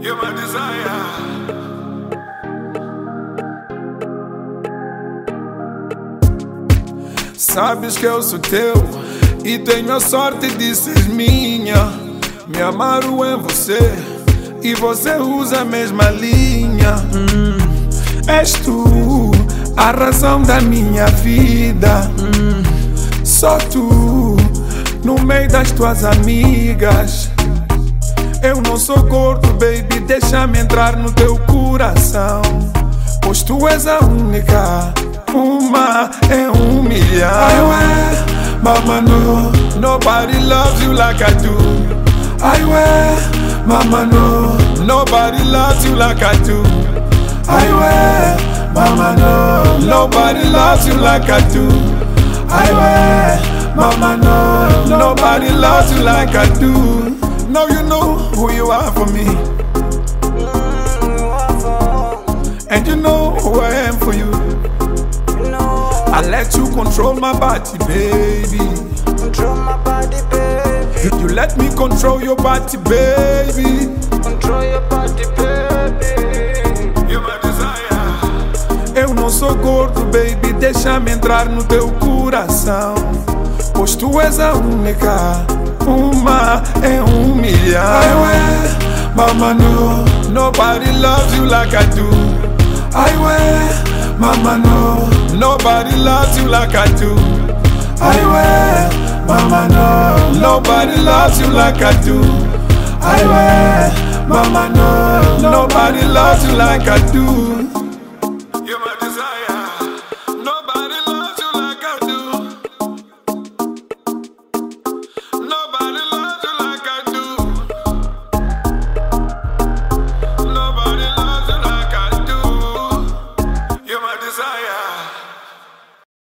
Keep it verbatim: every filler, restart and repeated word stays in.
You're my desire. Sabes que eu sou teu e tenho a sorte de ser minha. Me amarro em você e você usa a mesma linha. hum, És tu a razão da minha vida. hum, Só tu no meio das tuas amigas. Eu não sou gordo, baby, deixa-me entrar no teu coração, pois tu és a única, uma é um milhão. I wear, mama no, nobody loves you like I do. I wear, mama no, nobody loves you like I do. I wear, mama no, nobody loves you like I do. I wear, mama no, nobody loves you like I do. Now you know who you are for me, and you know who I am for you. I let you control my body, baby. Control my body, baby. You let me control your body, baby. Control your body, baby. You're my desire. Eu não sou gordo, baby, deixa-me entrar no teu coração, pois tu és a única, uma é um milhão. I wear, mama no, nobody loves you like I do. I wear, mama no, nobody loves you like I do. I wear, mama no, nobody loves you like I do. I wear, mama no, nobody loves you like I do.